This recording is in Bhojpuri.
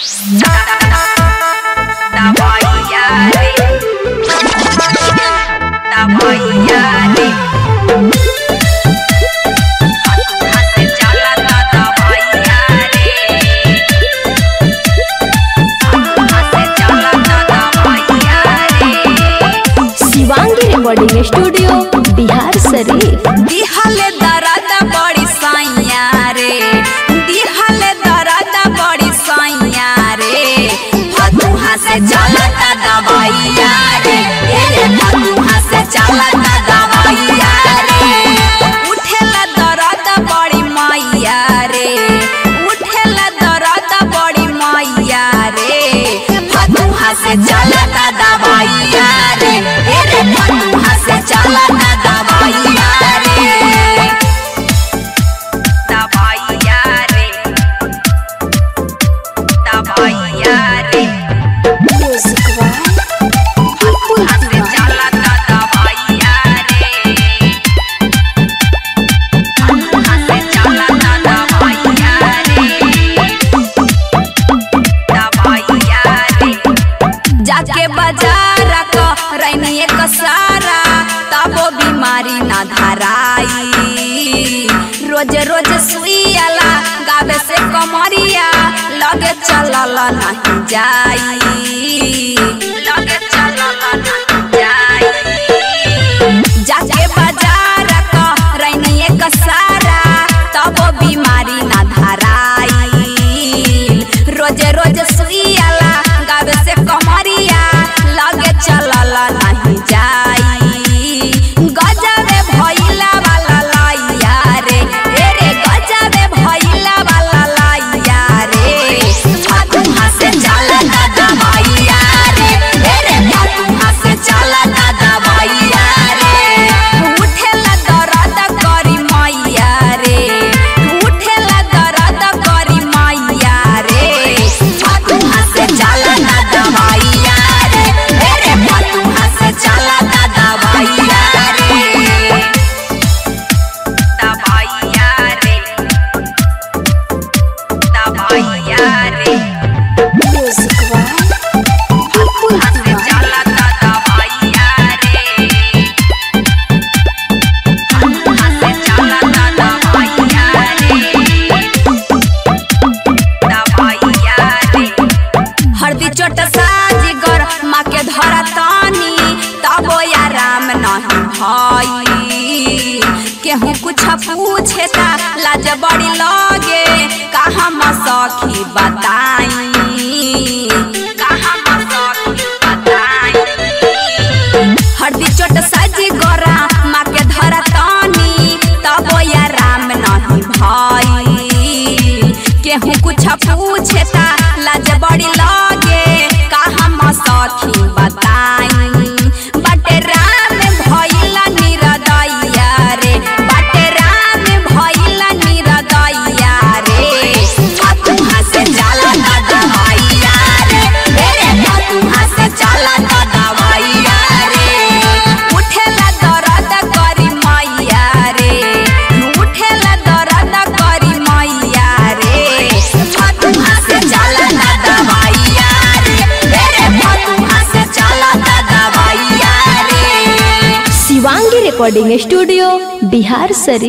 Shivangi recording studio Bihar Sharif. दिहले दर्द बड़ी सैया रे, दिहले दर्द बड़ी सैया रे, फतुहा से चलता दवाइया रे, फतुहा से चलता दवाइया रे। उठेला दर्द बड़ी मैया रे, उठेला दर्द बड़ी मैया रे, फतुहा से चलता दवाइया रे, फतुहा से चलता दवाइया रे, दवाइया रे, दवाइया रे। फतुहा से चलता दवाइया रे, फतुहा से चलता दवाइया रे, दवाइया रे। जाके बाजार रैनी एक सारा तबो बीमारी ना धराई, रोज रोज सुइयाला गावे से कमरिया लगे चलल नहीं जाई, लगे चलल नहीं जाई। जाके बाजार रैनी एक सारा तबो बीमारी ना धराई, रोज रोज सुइयाला गावे से कमरिया लगे चलल नहीं जाई। गजबे भइला वाला लाइया रे, रे गजबे भइला वाला लाइया रे, फतुहा से चलता दवाइया रे, रे फतुहा से चलता दवाइया रे। उठेला दर्द करी मैया रे, उठेला दर्द करी मैया रे, फतुहा से चलता दवाइया रे, रे फतुहा से चलता दवाइया रे, दवाइया रे, दवाइया रे। फतुहा से चलता दवाइया रे, फतुहा से चलता दवाइया रे, दवाइया रे। हरदी चोट साजिगर माँ के धरा तानी तबो आराम नहीं भाई, केहू कुछ पूछे ता लाज बड़ी लगे, कहाँ सखी बताई, कहाँ सखी बताई। हरदी चोट साजिगर माँ के धरा तानी तबो आराम नहीं भाई, केहू कुछ पूछे ता लाज बड़ी लगे, कहाँ सखी बताई। बाटे राम भइला निरदैया रे, बाटे राम भइला निरदैया रे, फतुहा से चलता दवाइया रे, रे फतुहा से चलता दवाइया रे। उठेला दर्द करी मैया रे, उठेला दर्द करी मैया रे, फतुहा से चलता दवाइया रे, रे फतुहा से चलता दवाइया रे। Shivangi recording studio Bihar Sharif.